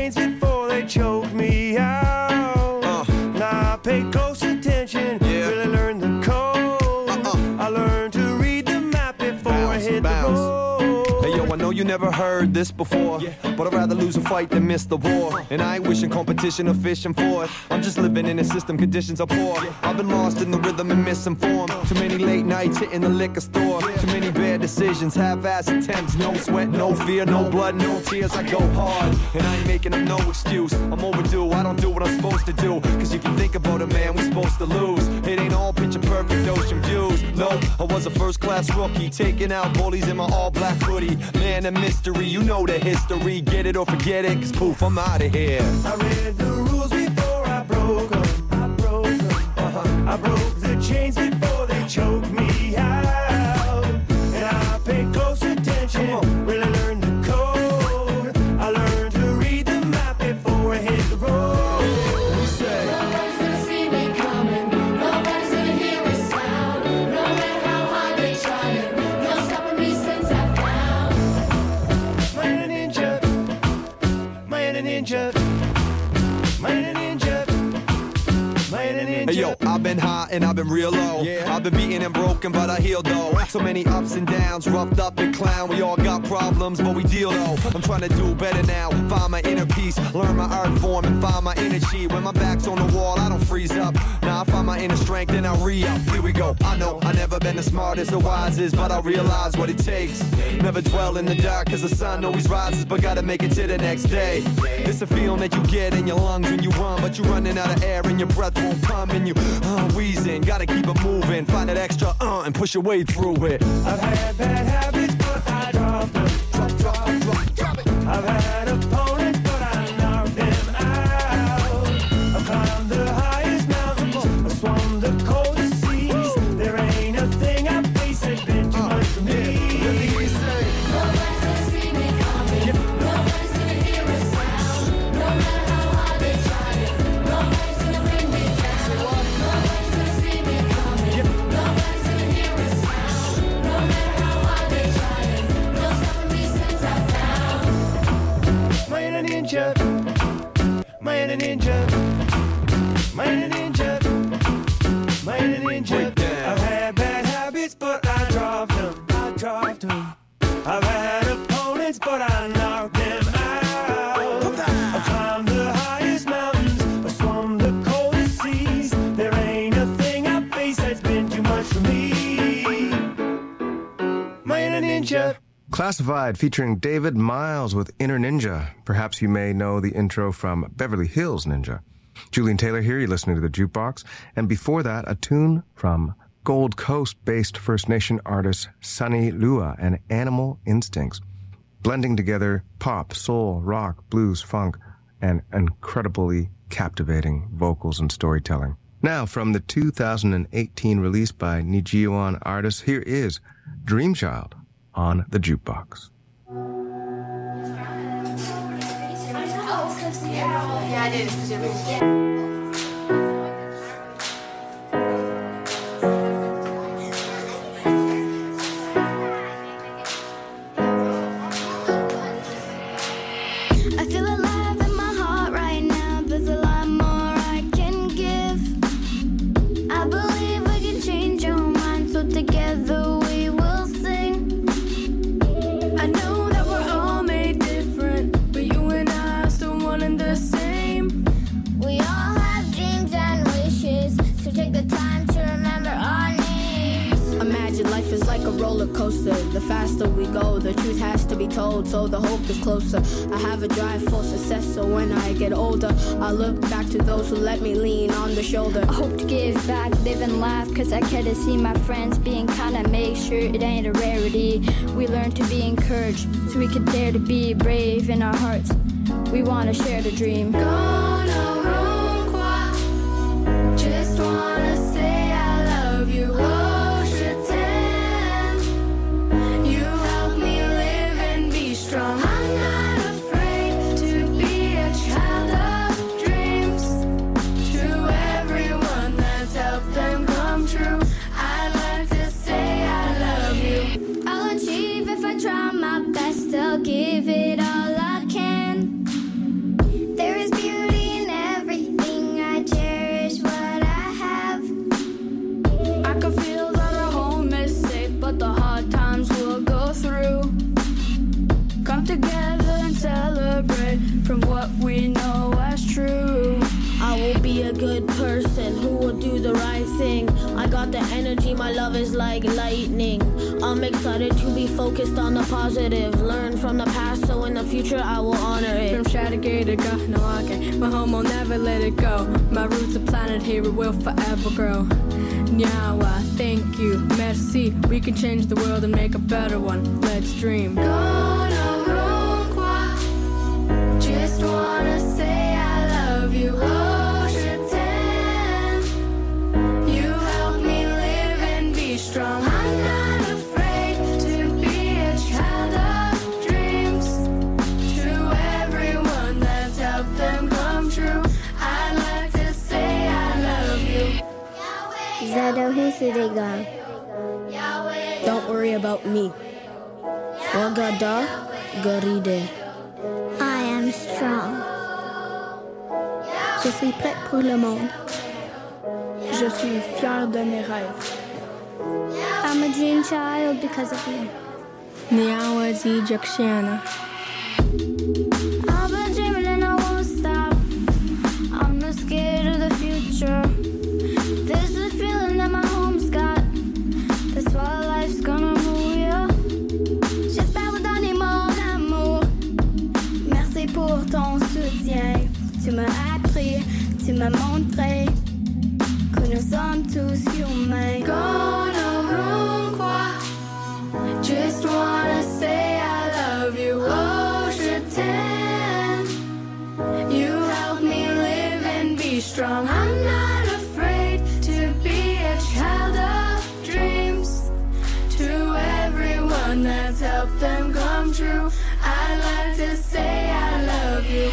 chains before they choke me out. Now I pay close attention, really learn the code. I learned to read the map before I hit the road. Hey yo, I know you never heard this before, but I'd rather lose a fight than miss the war. And I ain't wishing competition or fishing for it. I'm just living in a system, conditions are poor. I've been lost in the rhythm and misinformed. Too many late nights hitting the liquor store. Too many bad decisions, half-ass attempts. No sweat, no fear, no blood, no tears. I go hard, and I ain't making up no excuse. I'm overdue, I don't do what I'm supposed to do. Cause you can think about a man, we're supposed to lose. It ain't all picture perfect ocean views. No, I was a first-class rookie, taking out bullies in my all-black hoodie. Man, a mystery, you know the history. Get it or forget it, cause poof, I'm out of here. I read the rules before I broke them. I broke the chains before they choked me out. And I paid close attention, really learned the code. I learned to read the map before I hit the road. You say, nobody's gonna see me coming. Nobody's gonna hear a sound. No matter how hard they try it, no stopping me since I found my inner ninja, my inner ninja, my inner ninja, my inner ninja. hey yo, I've been high and I've been real low. I've been beaten and broken, but I healed though. So many ups and downs, roughed up and clown. We all got problems, but we deal though. I'm trying to do better now, find my inner peace, learn my art form and find my energy. When my back's on the wall, I don't freeze up. Now I find my inner strength and I re-up. Here we go. I know I never been the smartest or wisest, but I realize what it takes. Never dwell in the dark, cause the sun always rises, but gotta make it to the next day. It's a feeling that you get in your lungs when you run, but you're running out of air and your breath won't come, and you wheezing. Gotta keep it moving, find that extra and push your way through it. I've had bad habits, but I dropped them. Drop it. I've had opponents, but I knocked them out. I've climbed the highest mountains, I swum the coldest seas. There ain't a thing I face that's been too much for me. nobody's gonna see me coming. Nobody's gonna hear a sound. No matter how hard they try it, nobody's gonna bring me down. Nobody's gonna see me coming. Nobody's gonna hear a sound. No matter how hard they try it, no stopping me since I found My inner ninja, my inner ninja, my inner ninja, my inner ninja. I've had bad habits, but I dropped them. I've had opponents, but I knocked them out. I've climbed the highest mountains, I swum the coldest seas. There ain't a thing I face that's been too much for me. My inner ninja. Classified, featuring David Miles with Inner Ninja. Perhaps you may know the intro from Beverly Hills Ninja. Julian Taylor here, you're listening to The Jukebox. And before that, a tune from Gold Coast-based First Nation artist Sunny Lua and Animal Instincts, blending together pop, soul, rock, blues, funk, and incredibly captivating vocals and storytelling. Now, from the 2018 release by Nijiwan artists, here is Dreamchild on The Jukebox. Yeah, I did. The faster we go, the truth has to be told, so the hope is closer. I have a drive for success, so when I get older, I look back to those who let me lean on the shoulder. I hope to give back, live and laugh, cause I care to see my friends being kinda, make sure it ain't a rarity. We learn to be encouraged, so we can dare to be brave in our hearts. We wanna share the dream. Gonna room quoi, just wanna say I love you. Try my best, I'll give it all I can. energy, my love is like lightning. I'm excited to be focused on the positive. Learn from the past, so in the future I will honor it. From Shattergate to Ganawake, my home will never let it go. My roots are planted here, it will forever grow. Nyawa, thank you, merci. We can change the world and make a better one. Let's dream. Just wanna say I love you. Oh, je t'aime. You help me live and be strong. I'm not afraid to be a child of dreams. To everyone that's helped them come true, I'd like to say I love you. Zado Husidiga. Don't worry about me. Wagada Garide. I am strong. Je suis prête pour le monde. Je suis fier de mes rêves. I'm a dream child because of you. Nyawa Zi Jakshiana. I've been dreaming and I won't stop. I'm not scared of the future. There's a feeling that my home's got. That's why life's gonna move you. J'espère vous donner mon amour. Merci pour ton soutien. Tu m'as appris, tu m'as montré que nous sommes tous humains. Just wanna say I love you. Oh, je t'aime. You help me live and be strong. I'm not afraid to be a child of dreams. To everyone that's helped them come true, I'd like to say I love you.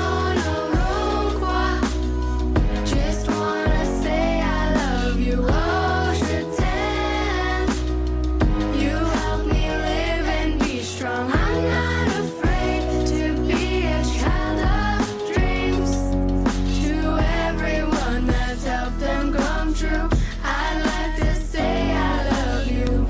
Just wanna say I love you. Oh, je t'aime. You help me live and be strong. I'm not afraid to be a child of dreams. To everyone that's helped them come true, I'd like to say I love you.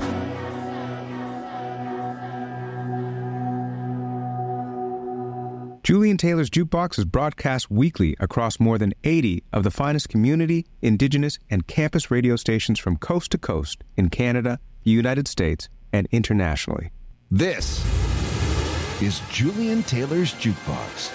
Julian Taylor's Jukebox is broadcast weekly across more than 80 of the finest community, indigenous, and campus radio stations from coast to coast in Canada, the United States, and internationally. This is Julian Taylor's Jukebox.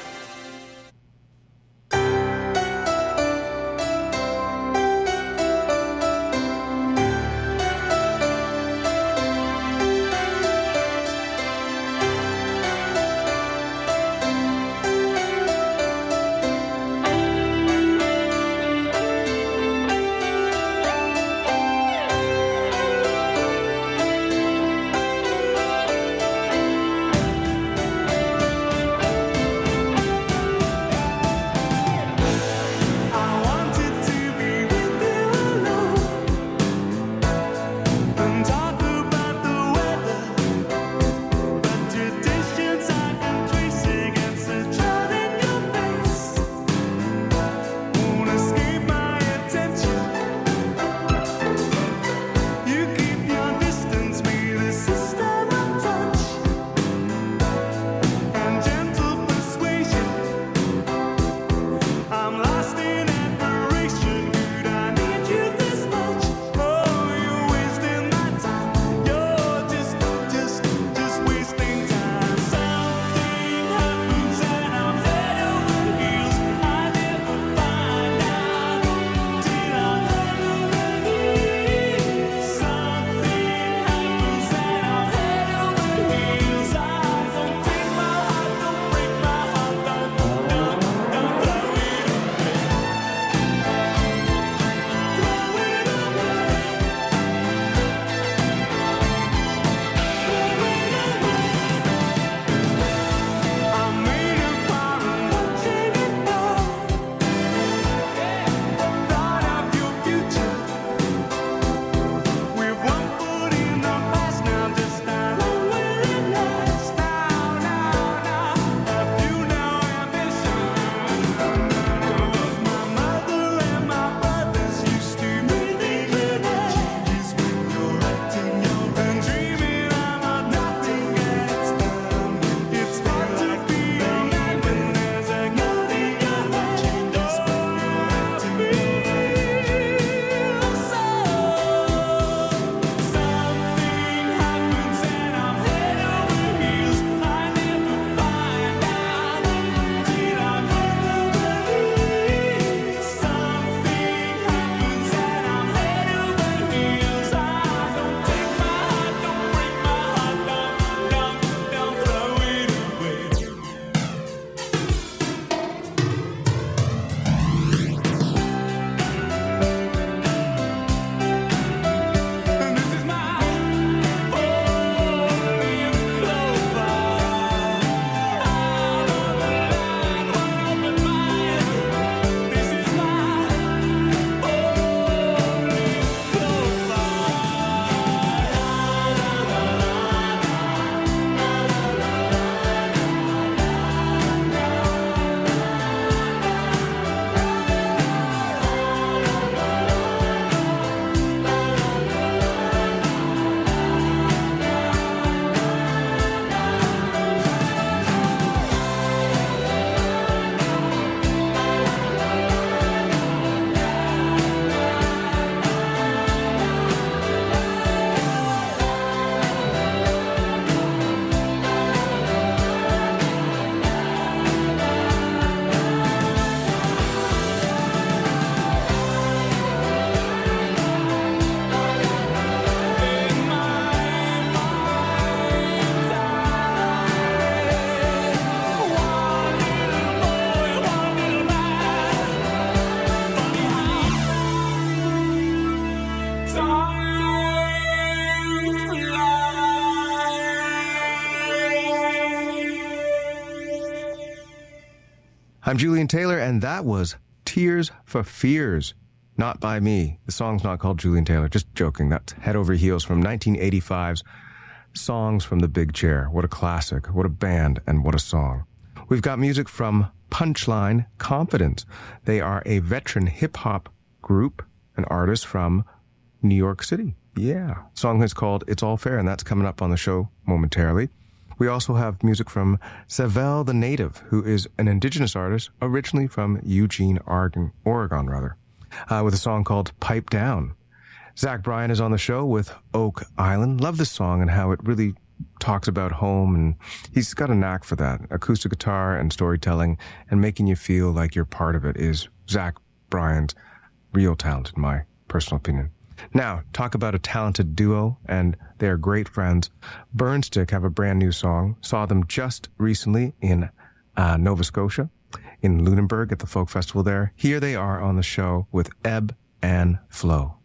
I'm Julian Taylor, and that was Tears for Fears, not by me. The song's not called Julian Taylor, just joking. That's Head Over Heels from 1985's Songs from the Big Chair. What a classic, what a band, and what a song. We've got music from Punchline Confidence. They are a veteran hip-hop group, an artist from New York City. Yeah. The song is called It's All Fair, and that's coming up on the show momentarily. We also have music from Savell the Native, who is an indigenous artist originally from Eugene, Oregon, with a song called Pipe Down. Zach Bryan is on the show with Oak Island. Love this song and how it really talks about home, and he's got a knack for that. Acoustic guitar and storytelling and making you feel like you're part of it is Zach Bryan's real talent, in my personal opinion. Now, talk about a talented duo, and they're great friends. Burnstick have a brand new song. Saw them just recently in Nova Scotia, in Lunenburg at the folk festival there. Here they are on the show with Ebb and Flow.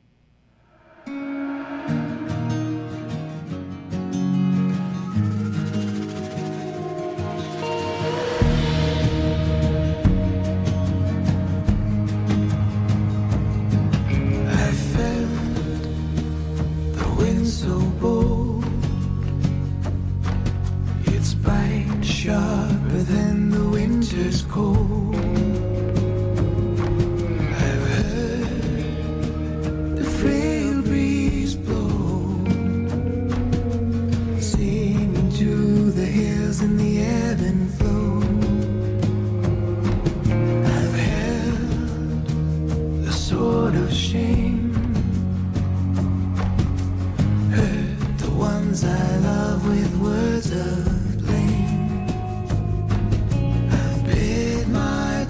So bold, its bite sharper than the winter's cold. I've heard the frail breeze blow, singing to the hills in the ebb and flow. I've held the sword of shame, ones I love with words of blame. I've bid my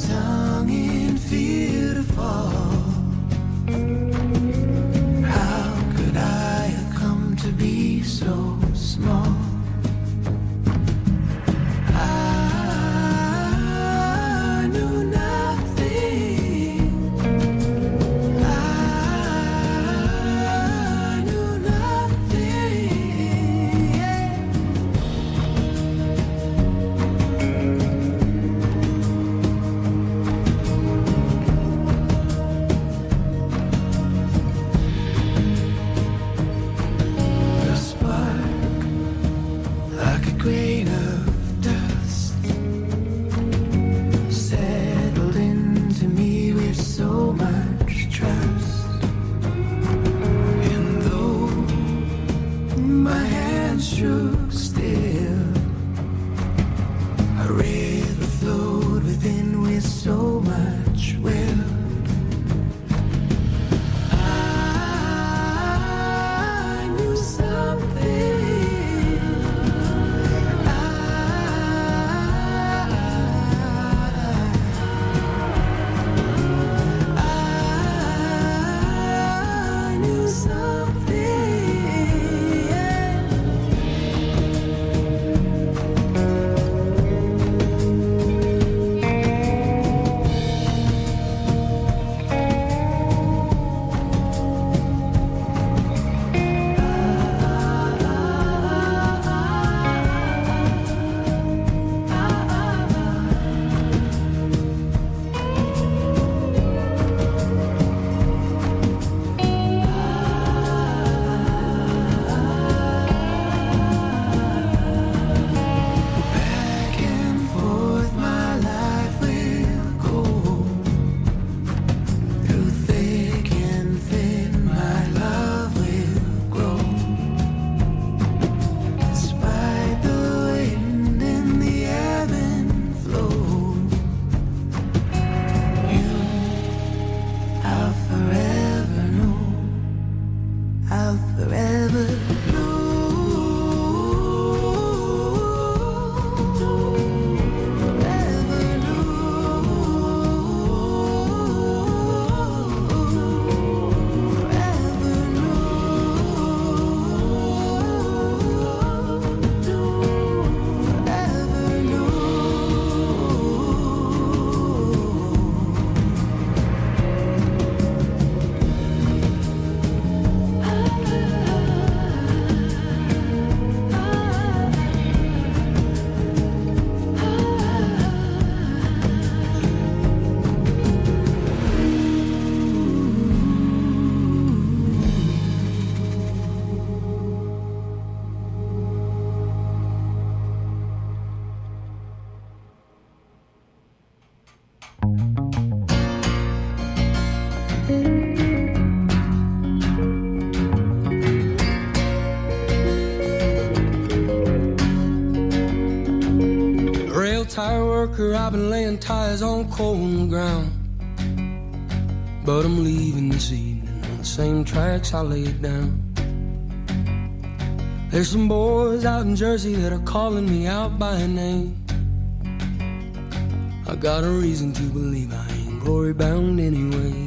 worker, I've been laying tires on cold ground. But I'm leaving this evening on the same tracks I laid down. There's some boys out in Jersey that are calling me out by name. I got a reason to believe I ain't glory bound anyway.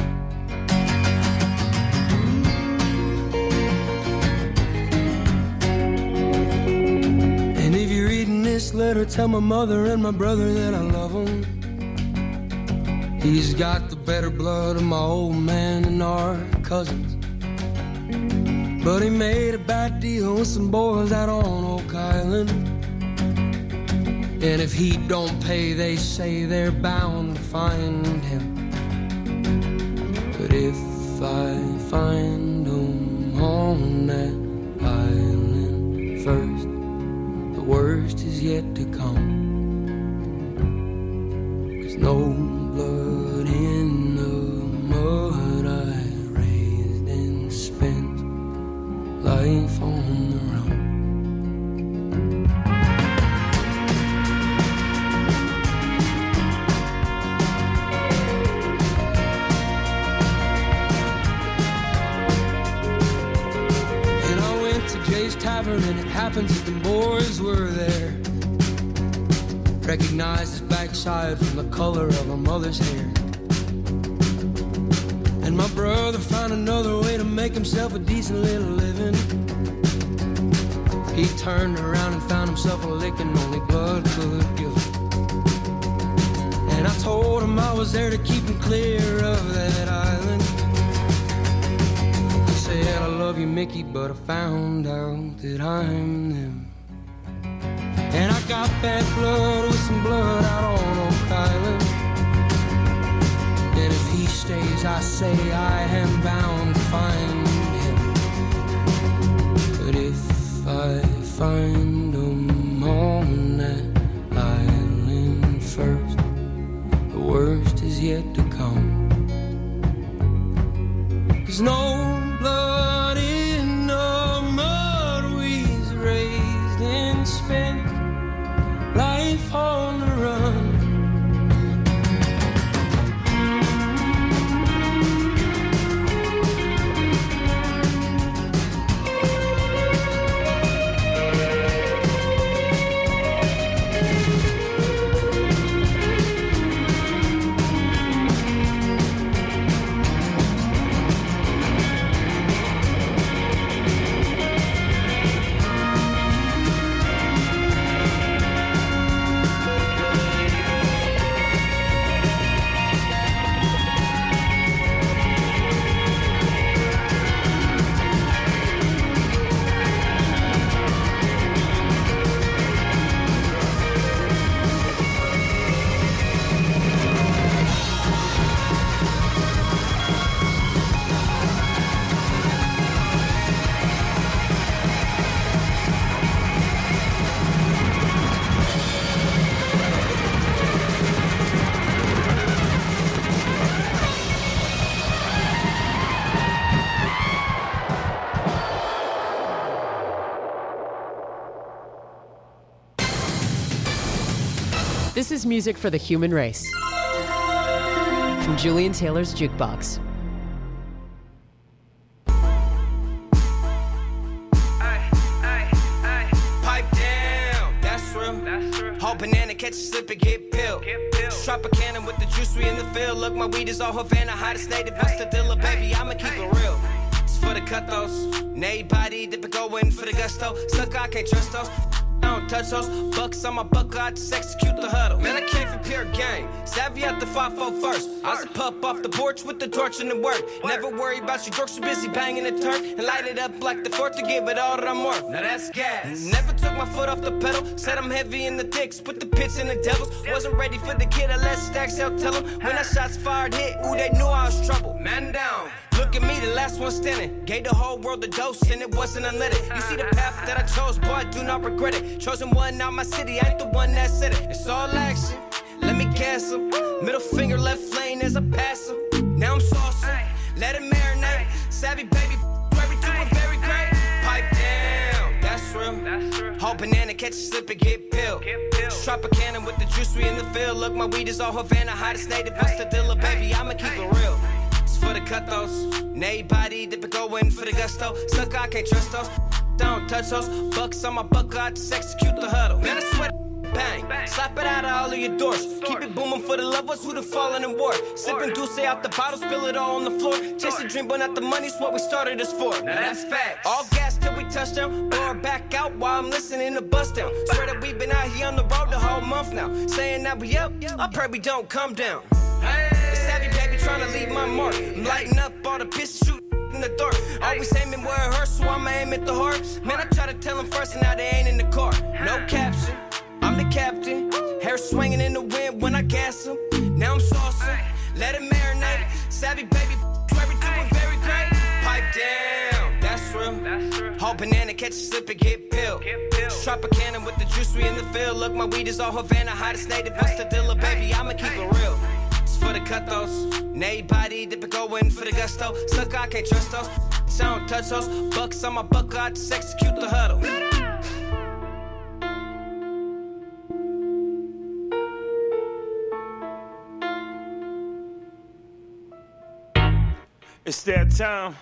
And if you're reading this letter, tell my mother and my brother that I love them. He's got the better blood of my old man and our cousins. But he made a bad deal with some boys out on Oak Island. And if he don't pay, they say they're bound to find him. But if I find him on that island first, the worst is yet to come. 'Cause no blood in the mud, I raised and spent life on the run. And I went to Jay's Tavern, and it happens that the boys were there. Recognized his backside from the color of her mother's hair. And my brother found another way to make himself a decent little living. He turned around and found himself a licking only blood could give him. And I told him I was there to keep him clear of that island. I said, I love you, Mickey, but I found out that I'm them. And I got bad blood with some blood out on Oak Island. And if he stays, I say I am bound to find him. But if I find him on that island first, the worst is yet to come. 'Cause no blood in the mud, we's raised and spent life on the run. This is music for the human race. From Julian Taylor's Jukebox. Pipe down, that's real. Whole banana, catch a slip and get peeled. Drop a cannon with the juice, we in the field. Look, my weed is all Havana, hottest native. What's the dealer, baby? I'ma keep it real. It's for the cutthroats. Nay body, dip it going for the gusto. Sucker, I can't trust those. I don't touch those bucks on my buckle, I just execute the huddle. Man, I came from pure game. Savvy at the 5-4 first. I was a pup off the porch with the torch and the work. Never worry about your dorks, so busy banging the turf. And light it up like the 4th to give it all that I'm worth. Now that's gas. Never took my foot off the pedal. Said I'm heavy in the dicks, put the pits in the devils. Wasn't ready for the kid, I let stacks out tell him. When I shots fired hit, ooh, they knew I was trouble. Man down. Look at me, the last one standing. Gave the whole world a dose, and it wasn't unleaded. You see the path that I chose, boy, I do not regret it. Chosen one out my city, I ain't the one that said it. It's all action, let me gas him. Middle finger, left lane as I pass him. Now I'm saucy, let it marinate. Savvy baby, every two are very great. Pipe down, that's real. Whole banana, catch a slip and get peeled. Drop a cannon with the juice, we in the field. Look, my weed is all Havana, hottest native. What's the dealer, baby? I'ma keep it real. It's for the cutthroats. Nay body, dip it going for the gusto. Sucker, I can't trust those. Don't touch those. Bucks on my buckle, I just execute the huddle. Man, I sweat. Bang, slap it out of all of your doors. Keep it booming for the lovers who'd have fallen in war. Sipping Douce out the bottle, spill it all on the floor. Chase a dream, but not the money's what we started this for. Now that's facts. All gas till we touch down. Blow her back out while I'm listening to bust down. Swear that we've been out here on the road the whole month now. Saying that we up, I pray we don't come down. It's heavy, baby, trying to leave my mark. I'm lighting up all the piss shoot in the dark. Always aiming where it hurts, so I'ma aim at the heart. Man, I try to tell them first, and now they ain't in the car. No caption. I'm the captain, hair swinging in the wind when I gas him. Now I'm saucing, let it marinate. Savvy baby, every doing very great. Pipe down, that's real. Whole banana, catch a slip and get peeled. Drop a cannon with the juice, we in the field. Look, my weed is all Havana, hottest native. What's the dealer, baby? I'ma keep it real. It's for the cutthroats. Nay body, dip it going for the gusto. Sucker, I can't trust those. So I don't touch those. Bucks on my buckle, I just execute the huddle. It's that time.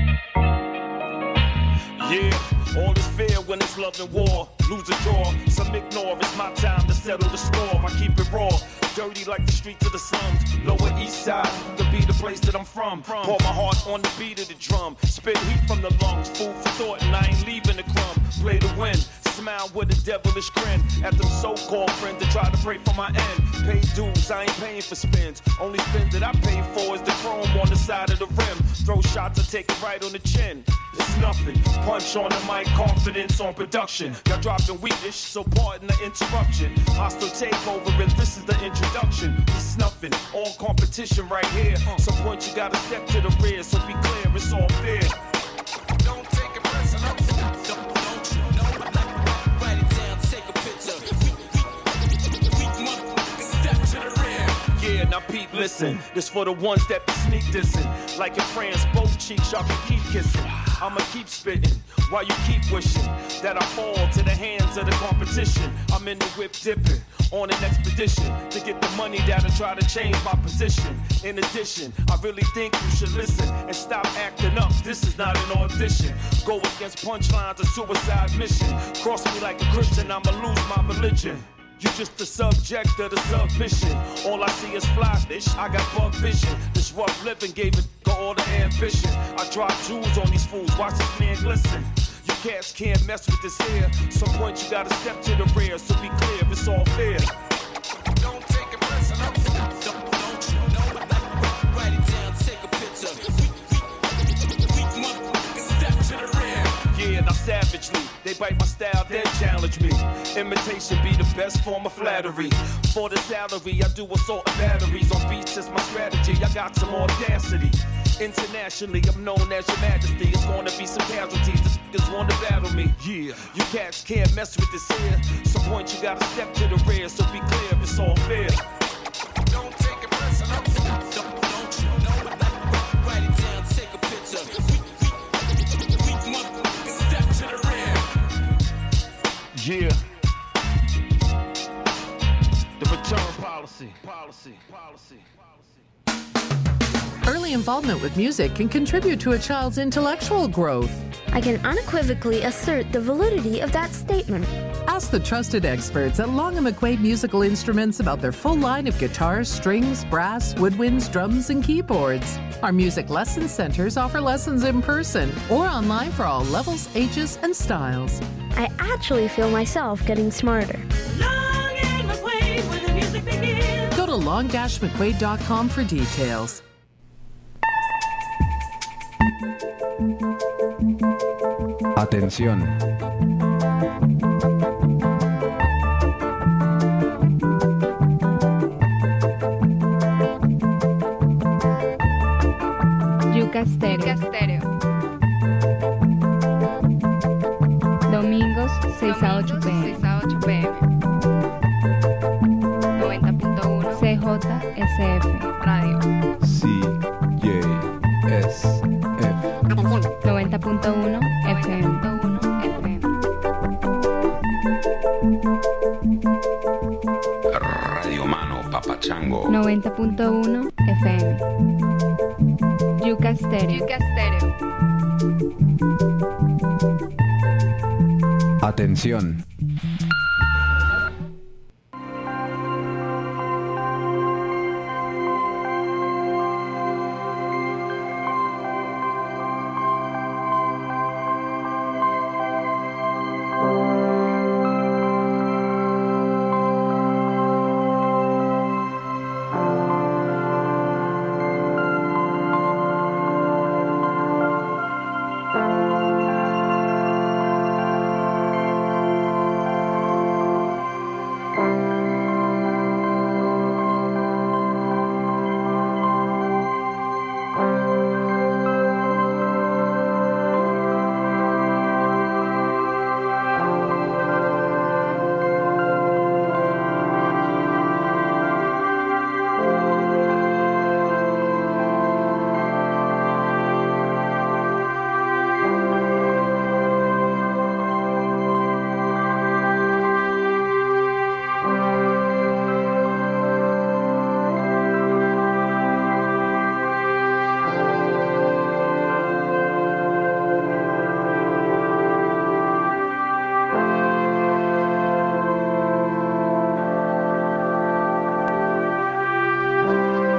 Yeah, all is fair when it's love and war. Lose or draw, some ignore. It's my time to settle the score. I keep it raw, dirty like the streets of the slums. Lower East Side could be the place that I'm from. Pour my heart on the beat of the drum. Spit heat from the lungs, food for thought, and I ain't leaving the crumb. Play to win. Smile with a devilish grin at them so-called friends that try to pray for my end. Pay dues, I ain't paying for spins. Only spins that I pay for is the chrome on the side of the rim. Throw shots, I take it right on the chin. It's nothing. Punch on the mic, confidence on production. Y'all dropping weedish, so pardon the interruption. Hostile takeover, and this is the introduction. We snuffing, all competition right here. Some point you gotta step to the rear, so be clear, it's all fair. Don't take it personal. Yeah, now peep, listen. This for the ones that be sneak dissing. Like in France, both cheeks y'all can keep kissing. I'ma keep spitting while you keep wishing that I fall to the hands of the competition. I'm in the whip dipping on an expedition to get the money that'll try to change my position. In addition, I really think you should listen and stop acting up. This is not an audition. Go against punchlines, a suicide mission. Cross me like a Christian, I'ma lose my religion. You just the subject of the submission. All I see is fly fish. I got bug vision. This rough living gave it all the ambition. I drop jewels on these fools. Watch this man glisten. You cats can't mess with this here. Some point you gotta step to the rear. So be clear, it's all fair. Don't take it personal. Don't you know? Write it down, take a picture. Weak motherfucker, step to the rear. Yeah, now savagely. They bite my style, then challenge me. Imitation be the best form of flattery. For the salary, I do assault and batteries. On beats, it's my strategy. I got some audacity. Internationally, I'm known as your majesty. It's gonna be some casualties. The niggas wanna battle me. Yeah, you cats can't mess with this here. Some point you gotta step to the rear. So be clear, it's all fair. Don't take it personal. Don't you know? Write it down, take a picture. Weak motherfucker, step to the rear. Yeah. The return policy. Early involvement with music can contribute to a child's intellectual growth. I can unequivocally assert the validity of that statement. Ask the trusted experts at Long & McQuaid Musical Instruments about their full line of guitars, strings, brass, woodwinds, drums, and keyboards. Our music lesson centers offer lessons in person or online for all levels, ages, and styles. I actually feel myself getting smarter. Long and McQuaid, where the music begins. Go to long-mcquaid.com for details. Atención. Yuca Stereo. Domingos 6 a 8 p.m. 90.1 CJSF Radio. CJSF 90.1 FM. 90.1 FM. Yuca Stereo. Atención.